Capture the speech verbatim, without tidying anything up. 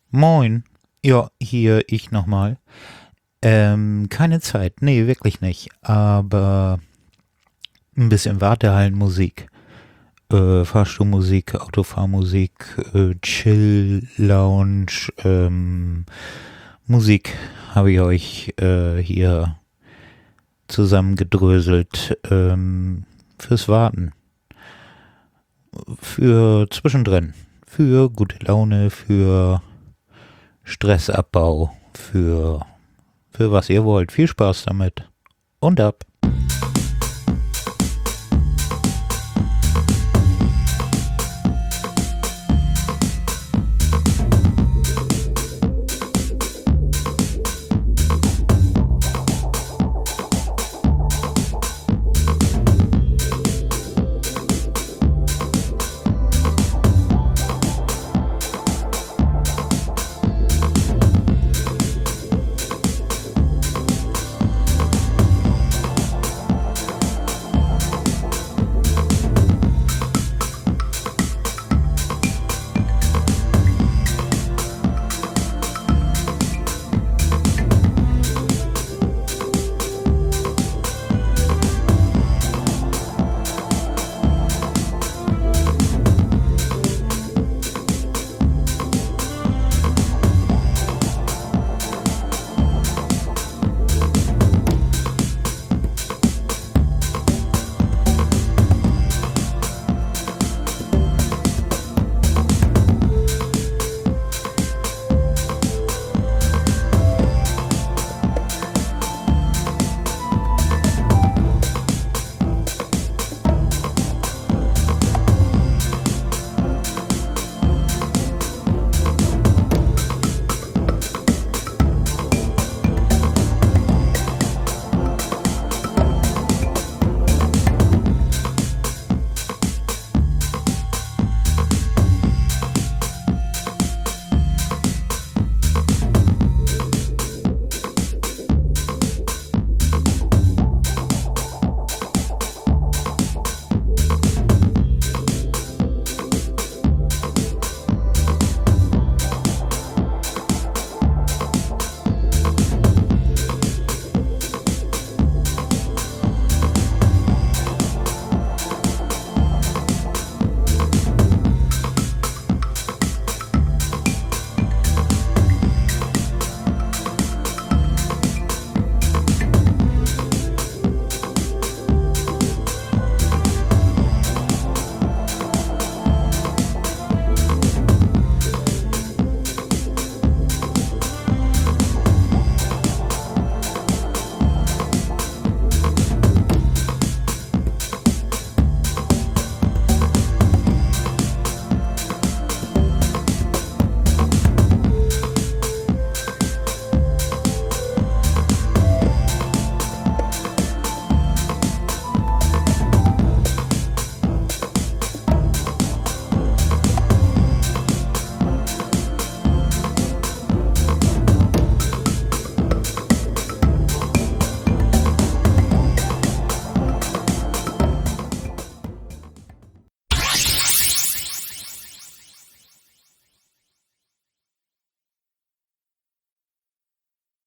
Moin. Ja, hier ich nochmal. Ähm, keine Zeit. Nee, wirklich nicht. Aber ein bisschen Wartehallenmusik. Äh, Fahrstuhlmusik, Autofahrmusik, äh, Chill, Lounge, ähm, Musik habe ich euch äh, hier zusammengedröselt. Ähm, fürs Warten. Für zwischendrin. Für gute Laune, für Stressabbau, für, für was ihr wollt. Viel Spaß damit. Und ab.